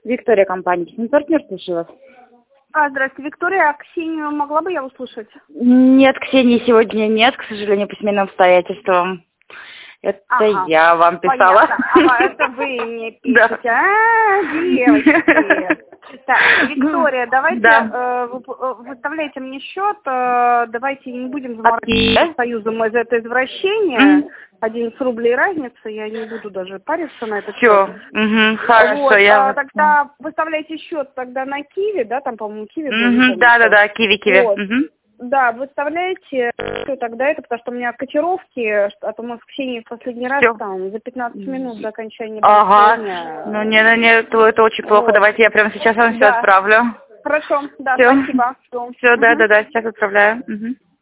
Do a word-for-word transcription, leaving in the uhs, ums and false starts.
Виктория, компания «Техник Партнер», слушаю вас. А, здравствуйте, Виктория. А Ксению могла бы я услышать? Нет, Ксении сегодня нет, к сожалению, по семейным обстоятельствам. Это Ага. я вам писала. Понятно. А, это вы мне пишете. Да. А, девочки. Так, Виктория, давайте Да. э, вы- выставляйте мне счет. э, давайте не будем заморачиваться А- союзом из это извращение. М. одиннадцать рублей разница, я не буду даже париться на это. Все, угу, хорошо, Вот, я... а, тогда выставляйте счет тогда на Киви, да, там, по-моему, Киви был, не Угу, помню, да, да, что. да, киви-киви. Вот. Угу. Да, выставляйте, что тогда это, потому что у меня котировки, а то мы с Ксенией в последний раз Всё. там за пятнадцать минут до окончания Ага, дня. ну не, ну, не, это, это очень плохо, Вот. давайте я прямо сейчас вам все Да. отправлю. Хорошо, да, Все, спасибо. все, да, да, да, сейчас отправляю. Угу.